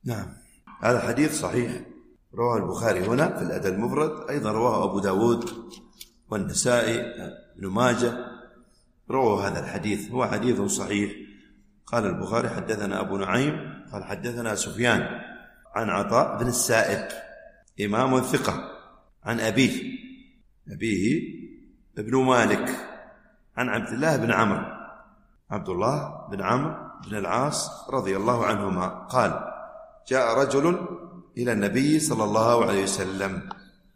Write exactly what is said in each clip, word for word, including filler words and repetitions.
نعم، هذا حديث صحيح رواه البخاري هنا في الأدب المفرد، أيضا رواه أبو داود والنسائي ابن ماجه، رواه هذا الحديث، هو حديث صحيح. قال البخاري حدثنا أبو نعيم قال حدثنا سفيان عن عطاء بن السائب إمام ثقة عن أبيه أبيه ابن مالك عن عبد الله بن عمرو عبد الله بن عمرو بن العاص رضي الله عنهما قال جاء رجل إلى النبي صلى الله عليه وسلم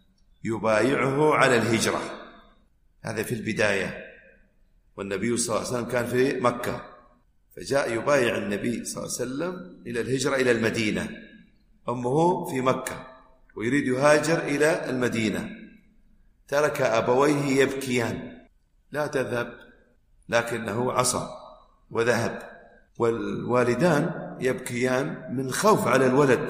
يبايعه على الهجرة، هذا في البداية، والنبي صلى الله عليه وسلم كان في مكة، فجاء يبايع النبي صلى الله عليه وسلم إلى الهجرة إلى المدينة، أمه في مكة ويريد يهاجر إلى المدينة، ترك أبويه يبكيان، لا تذهب، لكنه عصى وذهب، والوالدان يبكيان من خوف على الولد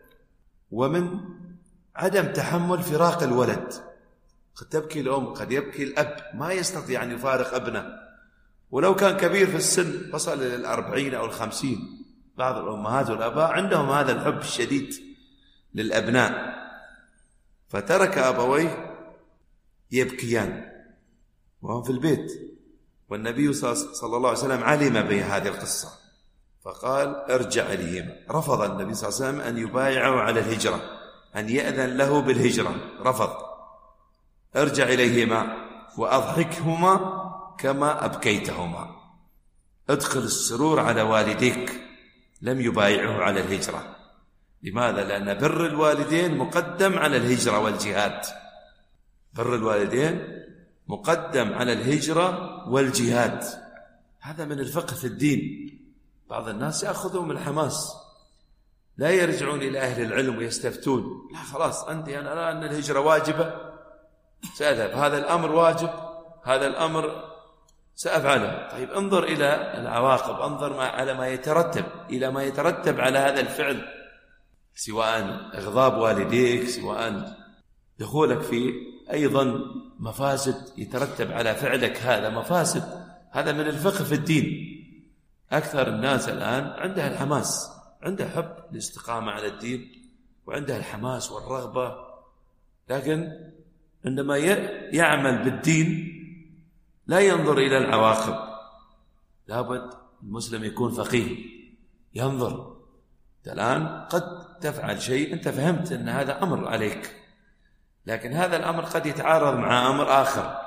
ومن عدم تحمل فراق الولد. قد تبكي الأم، قد يبكي الأب، ما يستطيع أن يفارق ابنه ولو كان كبير في السن وصل إلى الأربعين أو الخمسين. بعض الأمهات والأباء عندهم هذا الحب الشديد للأبناء، فترك أبويه يبكيان وهم في البيت، والنبي صلى الله عليه وسلم علم بهذه القصة فقال ارجع إليهما. رفض النبي صلى الله عليه وسلم أن يبايعه على الهجرة، أن يأذن له بالهجرة، رفض. ارجع إليهما وأضحكهما كما أبكيتهما، ادخل السرور على والديك، لم يبايعه على الهجرة. لماذا؟ لأن بر الوالدين مقدم على الهجرة والجهاد، بر الوالدين مقدم على الهجرة والجهاد، هذا من الفقه في الدين. بعض الناس يأخذوا من الحماس، لا يرجعون إلى أهل العلم ويستفتون، لا خلاص عندي أنا أرى أن الهجرة واجبة سأذهب، هذا الأمر واجب، هذا الأمر سأفعله. طيب انظر إلى العواقب، انظر على ما يترتب، إلى ما يترتب على هذا الفعل، سواء إغضاب والديك، سواء دخولك في أيضا مفاسد يترتب على فعلك، هذا مفاسد، هذا من الفقه في الدين. أكثر الناس الآن عندها الحماس، عندها حب الاستقامة على الدين وعندها الحماس والرغبة، لكن عندما يعمل بالدين لا ينظر إلى العواقب. لابد المسلم يكون فقيه، ينظر. الآن قد تفعل شيء أنت فهمت أن هذا أمر عليك، لكن هذا الأمر قد يتعارض مع أمر آخر،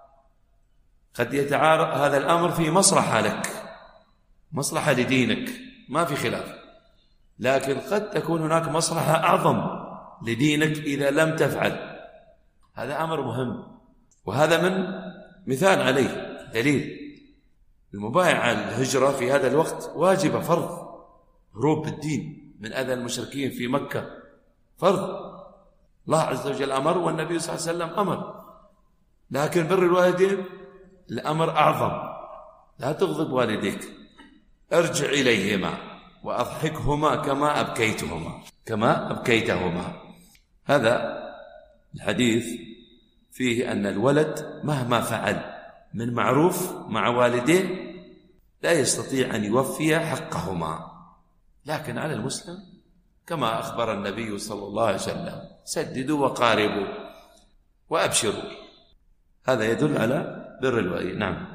قد يتعارض هذا الأمر في مصلحة لك، مصلحة لدينك، ما في خلاف، لكن قد تكون هناك مصلحة أعظم لدينك إذا لم تفعل. هذا أمر مهم، وهذا من مثال عليه دليل. المبايعة على الهجرة في هذا الوقت واجبة، فرض، هروب بالدين من أذى المشركين في مكة فرض، الله عز وجل أمر والنبي صلى الله عليه وسلم أمر، لكن بر الوالدين الأمر أعظم. لا تغضب والديك، ارجع إليهما وأضحكهما كما أبكيتهما كما أبكيتهما. هذا الحديث فيه أن الولد مهما فعل من معروف مع والديه لا يستطيع أن يوفي حقهما، لكن على المسلم كما أخبر النبي صلى الله عليه وسلم سددوا وقاربوا وأبشروا، هذا يدل على بر الوالدين. نعم.